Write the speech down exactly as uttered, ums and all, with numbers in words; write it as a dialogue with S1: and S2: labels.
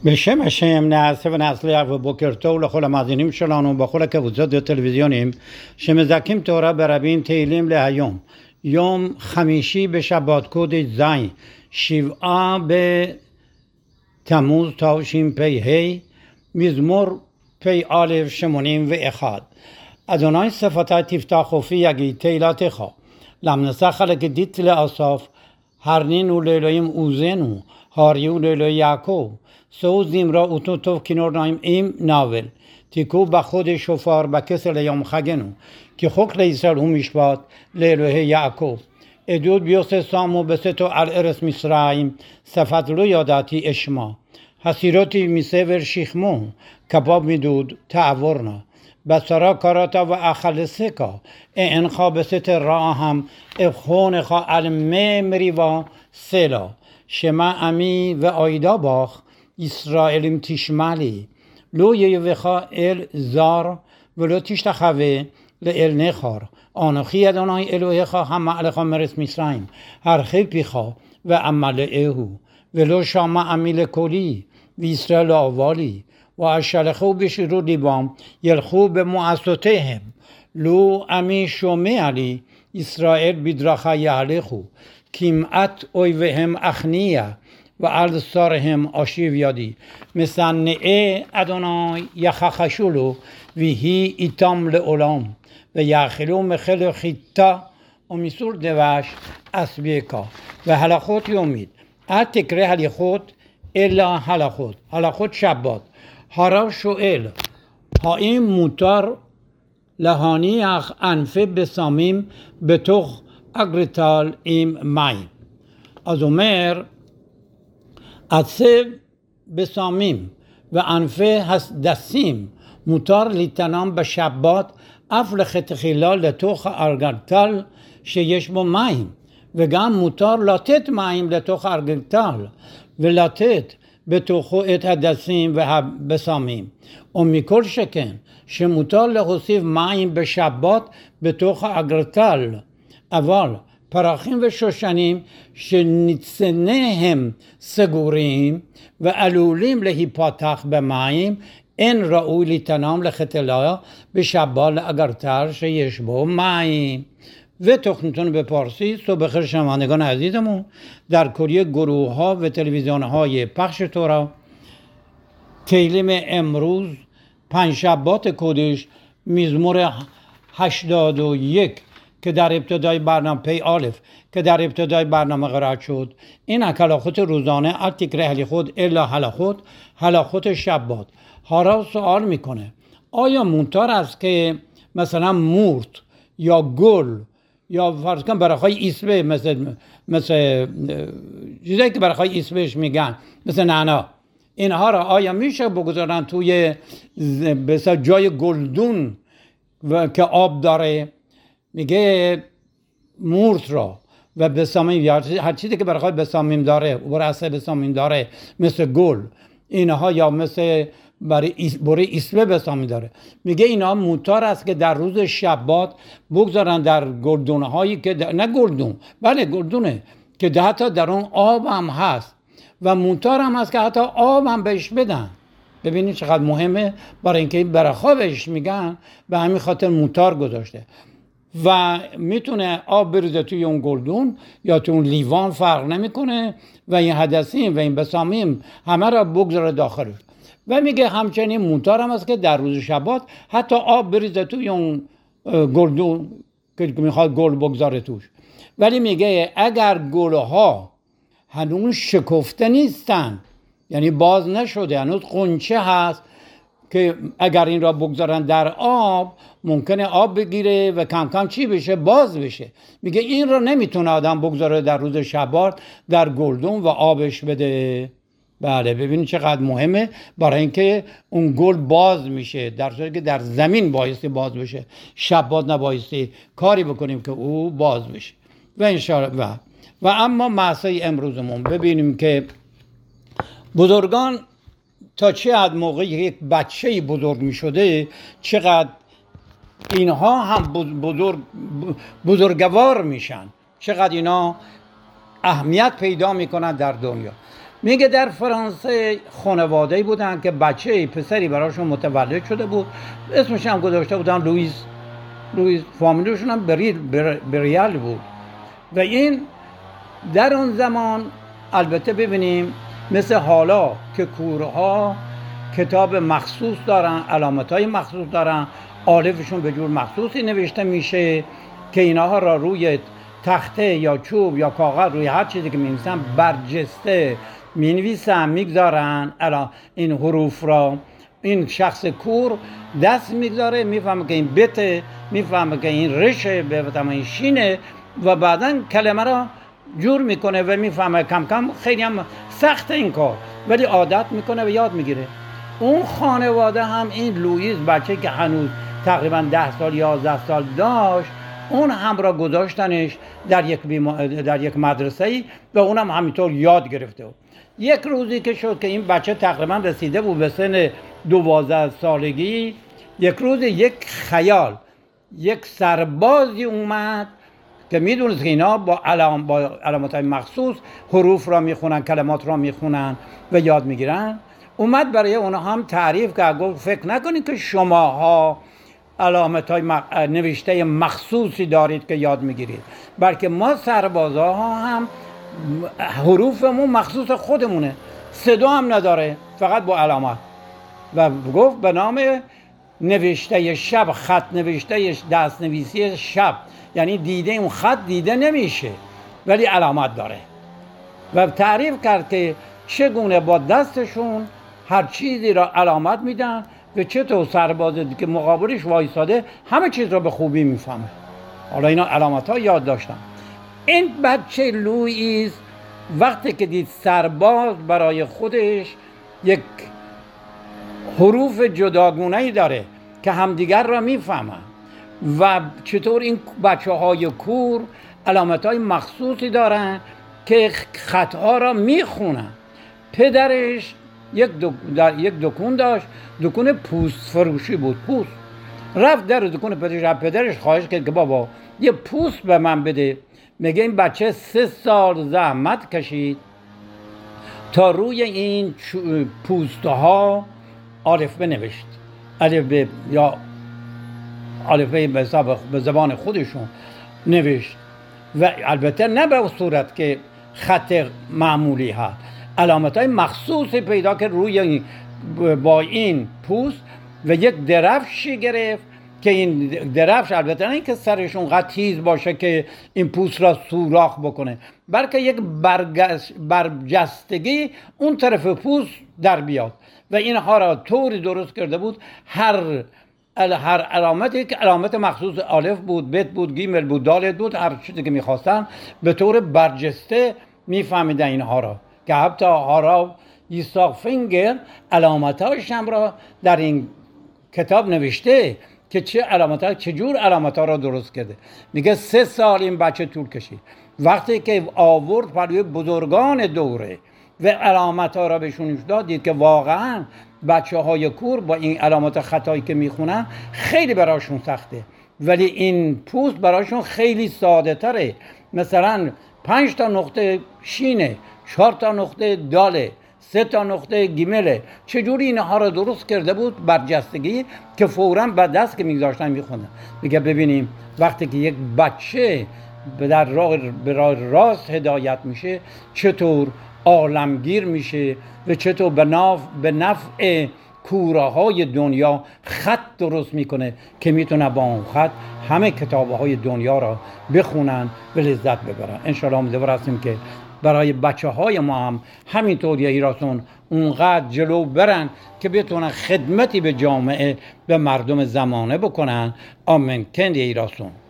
S1: בשם השם נעשה ונצליח ובוקר טוב לכל המאזינים שלנו בכל הקבוצות הטלוויזיוניים שמזכים תורה ברבים תהילים להיום, יום חמישי בשבת קודש זין, שבעה בתמוז תשפ"ה, מזמור פ"א שמונים ואחת. אדוני שפתי תפתח ופי יגיד תהילתך, למנסח לגדית לאסף, הרנינו לאלוהים עוזנו, הריעו לאלוהי יעקב. סעו זמרה אותו טוב כינור נעים עם נאבל, תיקו בחודש שופר בכסר ליום חגנו, כי חוק לישראל הוא משפט לאלוהי יעקב. עדות ביוסף שמו בסתו על ארץ מצרים, שפת לא ידעתי אשמה. הסירותי מסבר שכמו, כבב מדוד תעבורנה. בשרה קראת ואכלסך, אינך בסתר רעהם, אבחונך על מי מריבה סלע. שמע עמי ואוידה בך, ישראלים תשמע לי, לא יבך אל זר ולא תשתחווה לאל נכר. אנוכי אדוני אלוהיך המעלך מארץ מצרים, הרחיק פיך ואמלאהו, ולא שמע עמי לקולי וישראל לא אהבה לי, ואשלחו בשירות ליבם ילכו במועצותיהם. לו עמי שומע לי, ישראל בדרכה יהלכו, כמעט אויביהם אכניע, ועל שריהם אשיב ידי. משנאי אדוני יכחשו לו, ויהי איתם לעולם, ויאכלו מחל חיטה ומסור דבש אסביקה. והלכות יומית, אל תקרא הליכות אלא הלכות, הלכות שבת. הרב שואל, האם מותר להניח ענפי בשמים בתוך אגרטל עם מים? אז אומר, עצב בשמים וענפי הדסים מותר ליתנם בשבת אף לכתחילה לתוך האגרטל שיש בו מים, וגם מותר לתת מים לתוך האגרטל ולתת בתוכו את הדסים והבשמים. ומכל שכן שמותר להוסיף מים בשבת בתוך האגרטל, אבל פרחים ושושנים שניצניהם סגורים ועלולים להיפתח במים, אין ראוי ליתנם לכתחילה בשבת לאגרטל שיש בו מים. ותוכניتون به پارسی صبح خیر شنوندگان عزیزمون در کلیه گروه ها و تلویزیون های پخش تورا، تیلیم امروز پنجشنبه کودش مزمور هشتاد و یک که در ابتدای برنامه پی آلف که در ابتدای برنامه قرار شد، این هلاخوت روزانه التکره هلی خود الا هلاخوت هلاخوت شبات ها را سوال میکنه آیا منطور است که مثلا مورد یا گل یا فرض کن برای ایسبه مثل مثل چیزایی که برای ایسبهش میگن مثل نعنا، اینها را آیا میشه بگذارن توی مثلا جای گلدون و که آب داره؟ میگه مورد را و بسامیم یا هر چیزی که برای بسامیم داره و برای اصل بسامیم داره مثل گل اینها یا مثل برای برای ایسبه بسامی داره، میگه اینا موتار است که در روز شبات بگذارن در گلدونه هایی که در... نه گلدون، بله گلدونه که ده حتی در اون آب هم هست و موتار هم هست که حتی آب هم بهش بدن. ببینید چقدر مهمه، برای اینکه این برخا بهش میگن به همین خاطر موتار گذاشته و میتونه آب بریزه توی اون گلدون یا توی اون لیوان، فرق نمیکنه و این حدثیم و این بسامیم همه را بگذاره داخلش. و میگه همچنین موتار هم است که در روز شبات حتی آب بریزه توی اون گلدون که میخواد گل بگذاره توش. ولی میگه اگر گلها هنوز شکفته نیستن، یعنی باز نشده، هنوز قنچه هست که اگر این را بگذارن در آب ممکنه آب بگیره و کم کم چی بشه؟ باز بشه. میگه این را نمیتونه آدم بگذاره در روز شبات در گلدون و آبش بده. بله ببینید چقدر مهمه، برای اینکه اون گل باز میشه در صورتی که در زمین بایستی باز بشه، شبات نبایستی کاری بکنیم که او باز بشه. و انشاءالله و و اما مسئله امروزمون ببینیم که بزرگان تا چه حد موقعی یک بچه بزرگ میشده چقدر اینها هم بزرگ بزرگوار میشن، چقدر اینا اهمیت پیدا میکنن در دنیا. میگه در فرانسه خانواده‌ای بودن که بچه پسری براشون متولد شده بود، اسمش هم گذاشته بودن لوئیس. لوئیس فامیلشون هم بریل بر، بریال بود. و این در اون زمان البته ببینیم مثل حالا که کورها کتاب مخصوص دارن، علامت‌های مخصوص دارن، آلفشون به جور مخصوصی نوشته میشه که اینها را روی تخته یا چوب یا کاغذ، روی هر چیزی که می‌نویسن برجسته می‌نویسن، میگذارن. الان این حروف را این شخص کور دست میگذاره، میفهمه که این بته، میفهمه که این رشه، به این شینه، و بعداً کلمه را جور میکنه و میفهمه. کم کم خیلی هم سخت این کار، ولی عادت میکنه و یاد میگیره. اون خانواده هم این لوئیس بچه که هنوز تقریبا ده سال یازده سال داشت، اون هم را گذاشتنش در یک بیما... در یک مدرسه‌ای و اونم همینطور یاد گرفته. یک روزی که شد که این بچه تقریبا رسیده بود به سن دوازده سالگی، یک روز یک خیال، یک سربازی اومد که میدونست که اینا با علام با علامت‌های مخصوص حروف را میخونن، کلمات را میخونن و یاد میگیرن. اومد برای اونها هم تعریف کرد، گفت فکر نکنید که شماها علامت‌های مخ... نوشته مخصوصی دارید که یاد میگیرید، بلکه ما سربازا ها هم حروفمون مخصوص خودمونه، صدا هم نداره، فقط با علامت. و گفت به نام نوشته شب، خط نوشته دست نویسی شب، یعنی دیده اون خط دیده نمیشه ولی علامت داره. و تعریف کرد که چگونه با دستشون هر چیزی را علامت میدن و چطور سربازی که مقابلش وایساده همه چیز را به خوبی میفهمه. حالا اینا علامت ها یاد داشتن. این بچه لوئیس وقتی که دید سرباز برای خودش یک حروف جداگونه‌ای داره که همدیگر را میفهمن و چطور این بچه های کور علامت های مخصوصی دارن که خطها را میخونن. پدرش یک, دو... یک دکون داشت، دکون پوست فروشی بود. پوست رفت در دکون پدرش، پدرش خواهش کرد که بابا یه پوست به من بده. میگه این بچه سه سال زحمت کشید تا روی این پوسته ها الفبه نوشت، الفبه یا الفبه به زبان خودشون نوشت. و البته نه به صورت که خط معمولی ها، علامت های مخصوصی پیدا که روی با این پوست و یک درفشی گرفت که این درفش البته نه اینکه سرش اونقدر تیز باشه که این پوست را سوراخ بکنه، بلکه یک برجستگی اون طرف پوست در بیاد و اینها را طوری درست کرده بود هر هر علامتی که علامت مخصوص الف بود، بت بود، گیمل بود، دالت بود، هر چیزی که میخواستن به طور برجسته میفهمیدن اینها را، که حتی هارا یساق فینگر علامتاش هم را در این کتاب نوشته که چه علامت‌ها، چه جور علامت‌ها را درست کرده. میگه سه سال این بچه طول کشید. وقتی که آورد پروی بزرگان دوره و علامت‌ها را بهشون داد، دید که واقعاً بچه‌های کور با این علامت خطایی که میخونن خیلی براشون سخته، ولی این پوست براشون خیلی ساده تره. مثلا پنج تا نقطه شینه، چهار تا نقطه داله، سه تا نقطه گیمله. چجوری اینها را درست کرده بود برجستگی که فوراً به دست که میگذاشتن میخوندن. میگه ببینیم وقتی که یک بچه در راه به راه راست هدایت میشه چطور عالمگیر میشه و چطور به نفع به نفع کوراهای دنیا خط درست میکنه که میتونه با اون خط همه کتابهای دنیا را بخونن و لذت ببرن. انشاءالله امیدوار هستیم که برای بچه های ما هم همینطور یه ایراسون اونقدر جلو برن که بتونن خدمتی به جامعه به مردم زمانه بکنن. آمین. کند ایراسون.